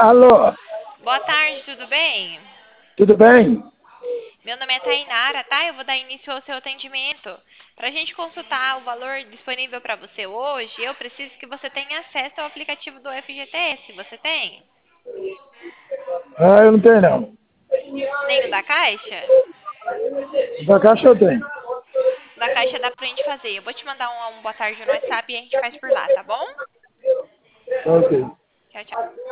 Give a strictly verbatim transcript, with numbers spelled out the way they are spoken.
Alô, Boa tarde, tudo bem? tudo bem? Meu nome é Tainara, tá? Eu vou dar início ao seu atendimento. Para a gente consultar o valor disponível para você hoje, eu preciso que você tenha acesso ao aplicativo do F G T S. Você tem? Ah, eu não tenho não. Nem o da Caixa? Da caixa eu tenho. Da Caixa dá pra gente fazer. Eu vou te mandar um, um boa tarde no WhatsApp e a gente faz por lá, tá bom? Ok. Tchau, tchau.